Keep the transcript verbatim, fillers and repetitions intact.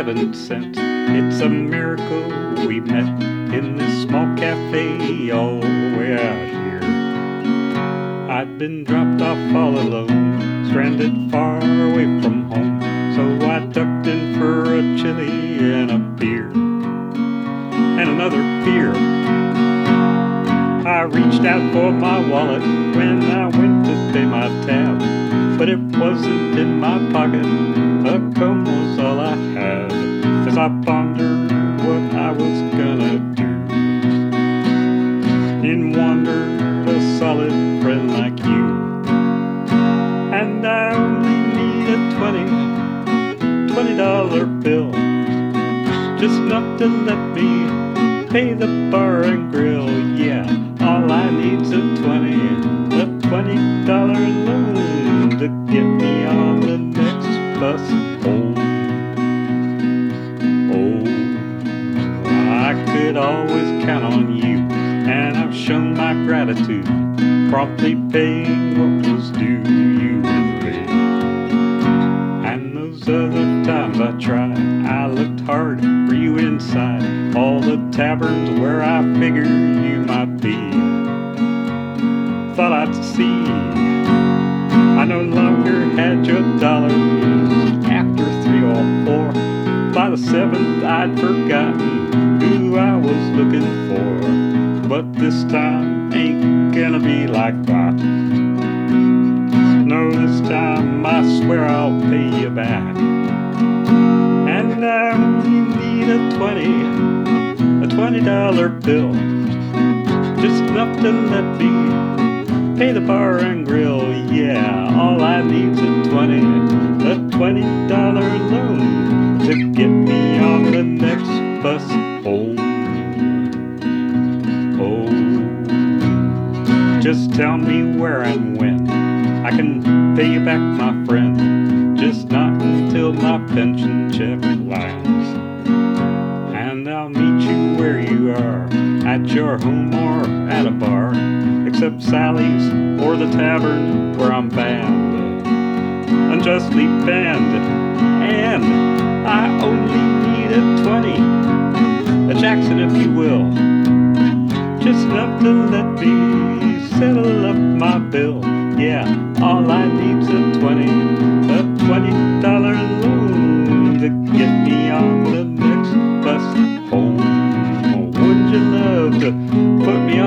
seven cents. It's a miracle we met in this small cafe all the way out here. I'd been dropped off all alone, stranded far away from home, so I ducked in for a chili and a beer, and another beer. I reached out for my wallet when I went to pay my tab, but it wasn't in my pocket. A comb was all I had, as I pondered what I was gonna do. In wandered a solid friend like you, and I only need a twenty, twenty dollar bill, just enough to let me pay the bar and grill. Yeah, all I need's a twenty, a twenty dollar loan to get me on the next bus home. Oh, I could always count on you, and I've shown my gratitude, promptly paying what was due you. And those other times I tried, I looked hard for you inside all the taverns where I figured you might be. Thought I'd see I no longer had your dollars. After three or four, by the seventh I'd forgotten who I was looking for. But this time ain't gonna be like that. No, this time I swear I'll pay you back. And I only need a twenty, a twenty dollar bill, just enough to let me pay the bar and grill. Yeah, all I need's a twenty, a twenty dollar loan to get me on the next bus home. Oh, just tell me where and when I can pay you back, my friend, just not until my pension check lands. And I'll meet you where you are, at your home or at a bar, except Sally's or the tavern where I'm banned, unjustly banned. And I only need a twenty, a Jackson if you will, just enough to let me settle up my bill. Yeah, all I need's a twenty, a twenty dollar loan to get me on the next bus home. Wouldn't you love to put me